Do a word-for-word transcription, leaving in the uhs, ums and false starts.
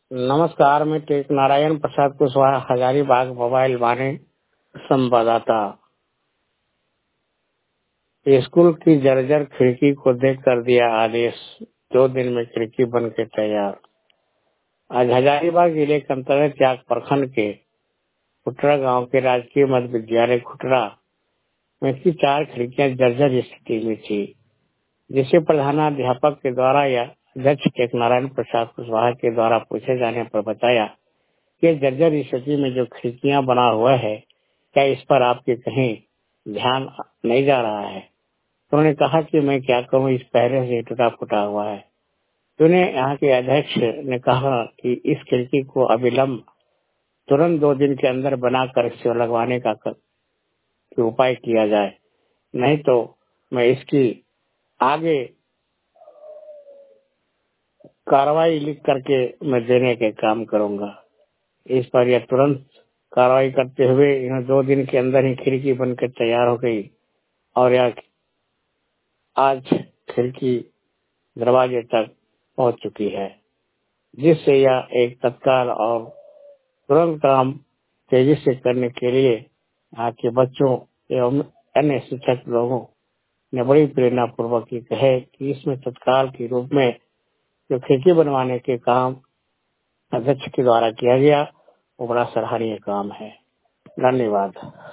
नमस्कार, मैं टेक नारायण प्रसाद कुशवाहा, हजारीबाग मोबाइल वाणी संवाददाता। स्कूल की जर्जर खिड़की को देख कर दिया आदेश, दो दिन में खिड़की बन के तैयार। आज हजारीबाग जिले के अंतर्गत चाक प्रखंड के खुटरा गांव के राजकीय मध्य विद्यालय खुटरा में की चार खिड़कियां जर्जर स्थिति में थी, जिसे प्रधानाध्यापक के द्वारा या अध्यक्ष टेक नारायण प्रसाद कुशवाहा के द्वारा पूछे जाने पर बताया कि जर्जर स्थिति में जो खिड़कियां बना हुआ है, क्या इस पर आपके कहीं ध्यान नहीं जा रहा है? तो उन्होंने कहा कि मैं क्या करूं, इस पहले से टूटा फूटा हुआ है। तो उन्हें यहाँ के अध्यक्ष ने कहा कि इस खिड़की को अविलंब तुरंत दो दिन के अंदर बनाकर इसे लगवाने का उपाय किया जाए, नहीं तो मैं इसकी आगे कार्रवाई लिख करके मैं देने के काम करूंगा। इस पर यह तुरंत कार्रवाई करते हुए यह दो दिन के अंदर ही खिड़की बनकर तैयार हो गई और यह आज खिड़की दरवाजे तक पहुंच चुकी है, जिससे यह एक तत्काल और तुरंत काम तेजी से करने के लिए यहाँ के बच्चों एवं अन्य शिक्षक लोगों ने बड़ी प्रेरणा पूर्वक ये कहे कि इसमें तत्काल के रूप में जो खिड़की बनवाने के काम अध्यक्ष के द्वारा किया गया, वो बड़ा सराहनीय काम है। धन्यवाद।